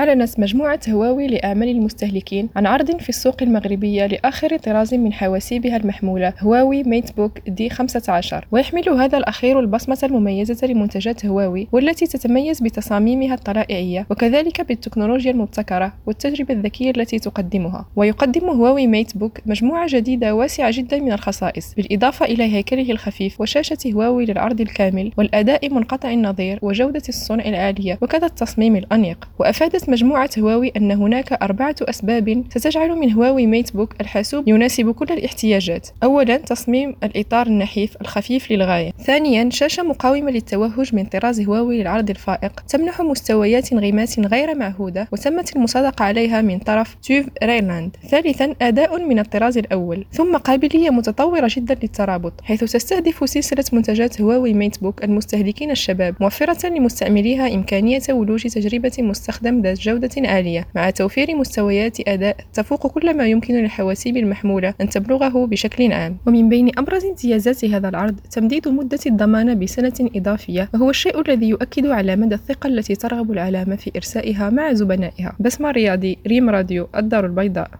أعلنت مجموعة هواوي لأعمال المستهلكين عن عرض في السوق المغربية لآخر طراز من حواسيبها المحمولة هواوي ميت بوك دي 15، ويحمل هذا الأخير البصمة المميزة لمنتجات هواوي، والتي تتميز بتصاميمها الطلائعية وكذلك بالتكنولوجيا المبتكرة والتجربة الذكية التي تقدمها. ويقدم هواوي ميت بوك مجموعة جديدة واسعة جدا من الخصائص، بالإضافة إلى هيكله الخفيف وشاشة هواوي للعرض الكامل والأداء منقطع النظير وجودة الصنع العالية وكذا التصميم الأنيق. وأفادت مجموعة هواوي أن هناك 4 أسباب ستجعل من هواوي ميت بوك الحاسوب يناسب كل الاحتياجات. أولا، تصميم الإطار النحيف الخفيف للغاية. ثانيا، شاشة مقاومة للتوهج من طراز هواوي للعرض الفائق، تمنح مستويات انغماس غير معهودة وتمت المصادقة عليها من طرف تويف ريلاند. ثالثا، أداء من الطراز الأول، ثم قابلية متطورة جدا للترابط، حيث تستهدف سلسلة منتجات هواوي ميت بوك المستهلكين الشباب، موفرة لمستعمليها إمكانية ولوج تجربة مستخدم ذات جودة عالية مع توفير مستويات أداء تفوق كل ما يمكن للحواسيب المحمولة أن تبلغه بشكل عام. ومن بين أبرز امتيازات هذا العرض تمديد مدة الضمان بسنة إضافية، وهو الشيء الذي يؤكد على مدى الثقة التي ترغب العلامة في إرسائها مع زبنائها. بسمة رياضي، ريم راديو، الدار البيضاء.